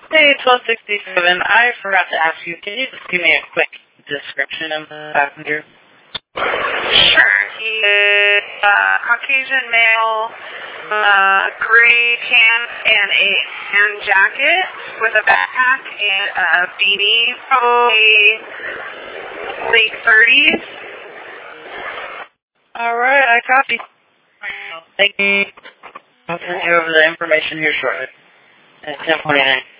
Hey, 1267. I forgot to ask you, can you just give me a quick description of the passenger? Sure. He is Caucasian male, gray pants and a tan jacket with a backpack and a beanie, probably late 30s. Alright, I copy. Thank you. I'll send you over the information here shortly. At 10:49.